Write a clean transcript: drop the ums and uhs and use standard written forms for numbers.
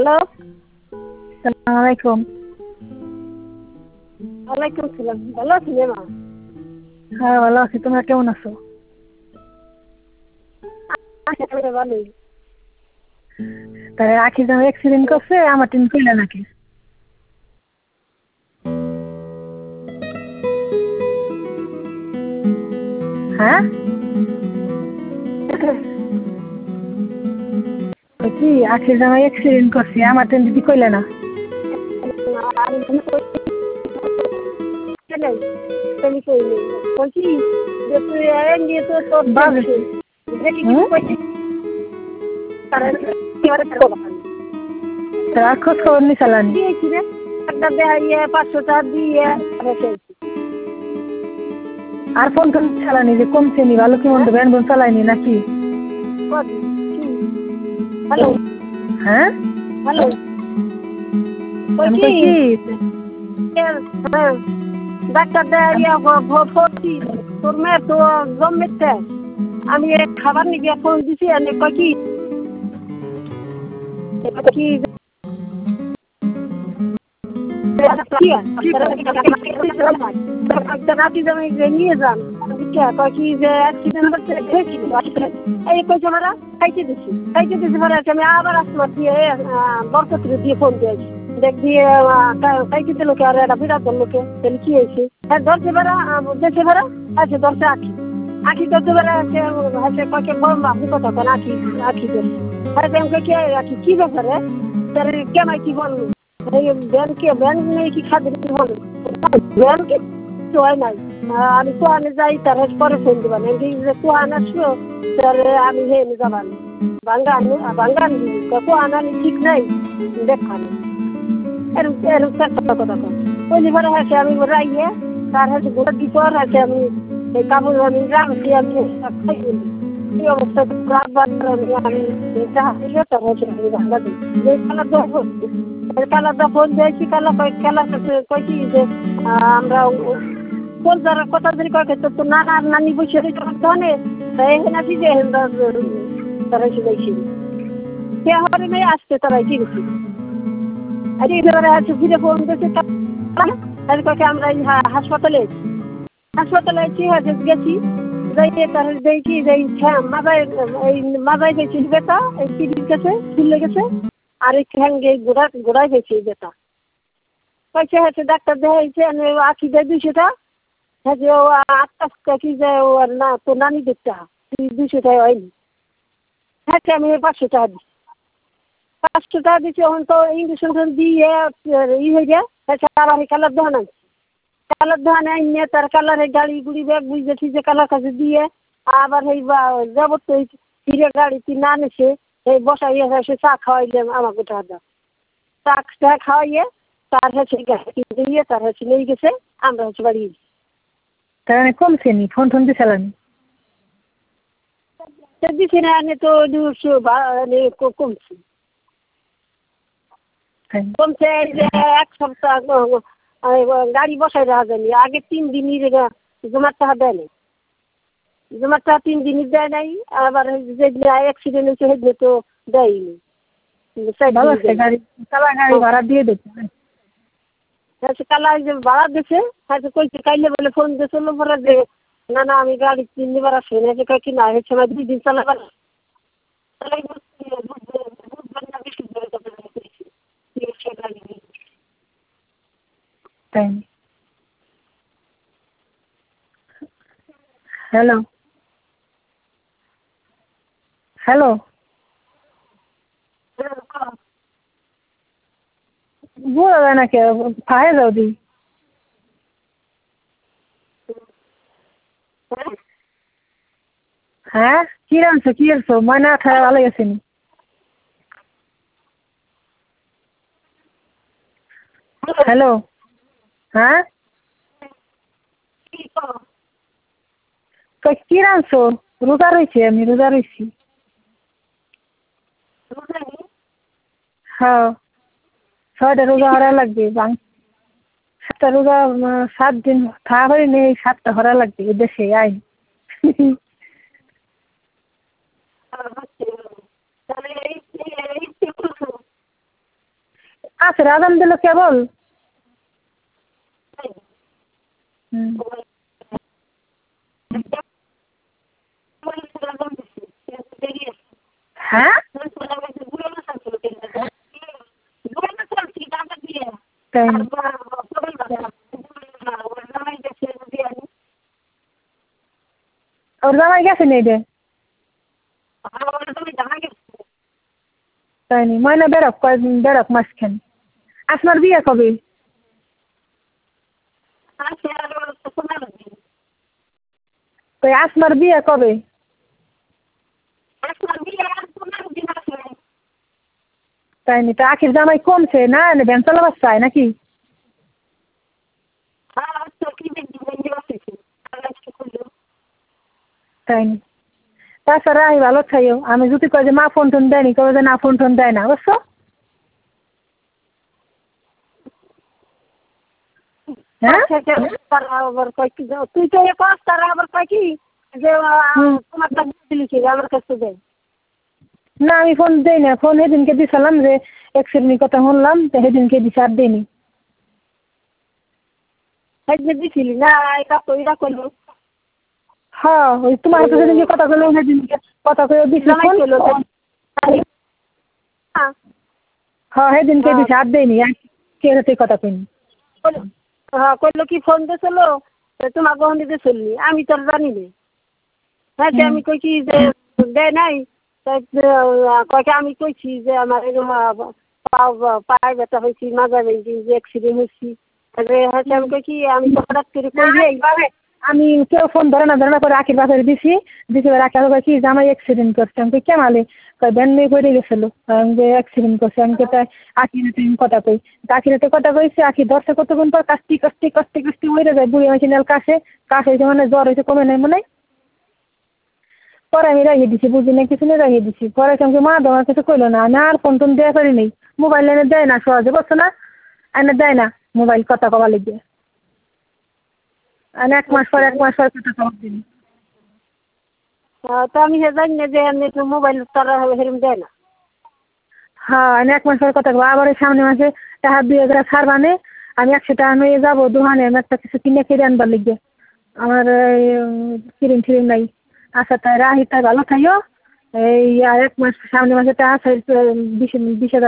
Hello, সালাম আলাইকুম। ওয়ালাইকুম সালাম। ভালো আছেন মা? হ্যাঁ ভালো আছি, তোমরা কেমন আছো? আচ্ছা, ভালোই। তাই আখি যেন অ্যাক্সিডেন্ট করছে, আমার টিম কইলে নাকি? হ্যাঁ কই কি আখি যেন অ্যাক্সিডেন্ট করছে, আমার টিম দিদি কইলে না? আমি তুমি কইলে বলছি যে তুই নিয়ে তো তোর বাজে। দেখি হুম? কিছু কইছিস কারণ তারা খোঁজ খবর নি চালানি। দিয়েছি রে একটা দেখাইয়ে 500 টাকা দিয়ে রেখেছি। আর ফোন টোন চালানি যে কমছে নি, ভালো কি মন্দ ব্যান বোন চালাইনি নাকি? হ্যালো হ্যাঁ হ্যালো আমি কই কি হ্যাঁ ডাক্তার দেখাইয়া ভর্তি তোর মেয়ে তো জন্মেছে। আমি খাবার নিয়ে ফোন দিছি এনে কয় কি কি রাতে জমি নিয়ে যান কয় কি যে অ্যাক্সিডেন্ট হচ্ছে এই কইছে মারা খাইতে দিছি মারা আমি আবার আসলাম দিয়ে বরকতরে দিয়ে ফোন দিয়েছি দেখ দিয়ে খাইতে দিল কে আর একটা বিরাট লোকে তাহলে কি হয়েছে হ্যাঁ ধরছে বেড়া দেখছে বেড়া আছে ধরছে আখি আখি ধরতে বেড়া আছে কয়েকে বড় আপনি কথা কেন আখি আখি ধরছে আরে কে আখি কি ব্যাপারে তার কেমাই কি বললো ব্যাংক নেই কি খাদ্য বলো ব্যাংকে তো হয় নাই আমি কোয়ানে যাই তার পরে ফোন দেবেন কোয়ান আসলো তাহলে আমি হেনে যাবান বাঙ্গান কোয়ান আমি ঠিক নাই দেখানো এরকম এরকম কথা ওই পরে হাসে আমি রাইয়ে তার হাসে গোটা দিপর হাসে আমি এই কাপড় আমি রাখছি আমি খাই এই অবস্থা রাত বাজার আমি তার হাসে আমি বাঙ্গা দিই কালারটা ফোন দিয়েছি কালার কয়েছি যে আমরা কোন যারা কথা ধরে কয়েছে তো নানা আর নানি বসে ধনে নাকি যে তারা শিখাইছি সে হরে মেয়ে আসছে তারাই কি গেছি আর এবারে আছে ফিরে ফোন দিয়েছে কয়েছে আমরা এই হাসপাতালে আছি হয়েছে গেছি যাইয়ে তার দেখি যে মাজায় গেছি বেটা এই সিঁড়ির কাছে খুলে গেছে আর এই ঠ্যাঙ্গে গোড়ায় গেছে এই বেটা কয়েছে হয়েছে ডাক্তার দেখাইছে আখি দেয় 200 টাকা হ্যাঁ যে ও 8 কি যে ও আর না তো নানি দেখতে 200 টাকা হয়নি হ্যাঁ আমি 500 টাকা দিই 500 টাকা দিচ্ছি এখন তো ইঞ্জেকশন দিয়ে হয়ে যায় আর আমি কালার দোকান আনছি কালার দোকানে নিয়ে তার কালারের গাড়ি গুড়ি ব্যাগ বুঝেছি যে কালার কাছে দিয়ে আবার এই যাবত তো ফিরে গাড়িতে না নেছে এই বসাইয়ে সে চা খাওয়াইলে আমাকে টাকা চা খাওয়াইয়ে তার হচ্ছে গাড়ি দিয়ে তার হচ্ছে নিয়ে গেছে আমরা হচ্ছে বাড়ি তার মানে কমছে নি, ফোন টোন দিয়ে চালানি দিচ্ছি না এনে তো কমছে কমছে যে 1 সপ্তাহ গাড়ি বসাই রাখা যায়নি আগে 3 দিনই জমার টাকা দেয় নাই জমার টাকা 3 দিনই দেয় নাই আবার যে অ্যাক্সিডেন্ট হয়েছে সেদিনে তো দেয়নি গাড়ি ভাড়া দিয়ে দেবে কালা যে ভাড়া দিছে হয়তো কইছে কাইলে বলে ফোন দিয়েছিল পরে যে না না আমি গাড়ি 3 দিবার আসে না যে কি না হচ্ছে না 2 দিন চালাবার তাই হ্যালো হ্যালো বোঝা যায় না কে ফাহে যাও দি হ্যাঁ কি রানছো কি করছো ময়না খায় ভালো গেছেনি হ্যালো হ্যাঁ কি রানছো রোজা রয়েছি আমি রোজা রয়েছি হ্যাঁ 6টা রোজা হরা লাগবে 7টা রোজা 7 দিন থাকা হয়ে নেই 7টা হরা লাগবে দেশে আই আসরে আজান দিল কেবল। হুম। হ্যাঁ তাই নি? ওর জামাই গেছে নি রে? তাই নি? ময়না বেরোক কয়েকদিন বেরোক মাঝখান। আসমার বিয়ে কবে? কই আসমার বিয়ে কবে? তাই নি? তা আখির জামাই কমছে না ভ্যান চালাবার চায় নাকি? তাই নি? তাছাড়া আমি ভালো চাইও আমি যদি কই যে মা ফোন টোন দেয়নি কবে যে না ফোন টোন দেয় না বুঝছো? হ্যাঁ তারা আবার কয় কি তুই তো কস তারা আবার কয় কি যে তোমার কাছে দিলি কি আমার কাছে দেয়। না আমি ফোন দেই না ফোন সেদিনকে দিছিলাম যে এক্সিডেন্টের কথা শুনলাম তো সেদিনকে দিছি আর দিইনি। যে দিছিলি না এটা কইরা করলো হ্যাঁ ওই তোমার হাতে সেদিনকে কথা কইলাম সেদিনকে কথা কয়ে দিছি জামাই ফোন। করলো হ্যাঁ সেদিনকে দিছি আর দেয়নি আর কে সাথে কথা কইনি। হ্যাঁ করলো কি ফোন দিয়েছিল তোমার গহন দিতে চললি আমি তো আর জানি না। হ্যাঁ যে আমি কইছি যে দেয় নাই কয়েকে আমি কইছি যে আমার এরকম পায়ে ব্যথা হয়েছি মাজা বেঁধেছি যে অ্যাক্সিডেন্ট হয়েছি হচ্ছে আমি কই কি আমি তো হঠাৎ করে কই আমি কেউ ফোন ধরে না করে আখির বাসায় দিছি রাখি আবার কি যে আমার অ্যাক্সিডেন্ট করছে আমি কই কেমালে কই ভ্যান নিয়ে পড়ে গেছিল আমি যে অ্যাক্সিডেন্ট করছে আমি কোথায় আখির হাতে আমি কথা কই আখির হাতে কথা কইছি আখি দশটা কতক্ষণ পর কাশতে মরে যায় বুড়ি হয়েছে নাল কাশে হয়েছে মানে জ্বর হয়েছে কমে নাই মনে পরে আমি রাখিয়ে দিছি বুঝি না কিছু নিয়ে রাখিয়ে দিছি পরে সঙ্গে মা তোমার কিছু কইলো না আমি আর ফোন টোন দেওয়া করি নেই মোবাইল এনে দেয় না সহজে বুঝছো না এনে দেয় না মোবাইল কথা কবা লিখবে আর এক মাস পর কথা কবার দিন। তো আমি জানি না যে এমনি মোবাইল তারা হেরম দেয় না। হ্যাঁ আমি এক মাস পর কথা কব আবার এই সামনে মাসে টাকা 2000 ছাড় মানে আমি 100 টাকা নিয়ে যাবো দোকানে আমি একটা কিছু কিনে খেয়ে আনবার লিখবে আমার ক্রিম ফিরিম নাই। আচ্ছা তাই রাহি তাই ভালো থাইও এই আর এক মাস সামনে মাসে টাকা 20,000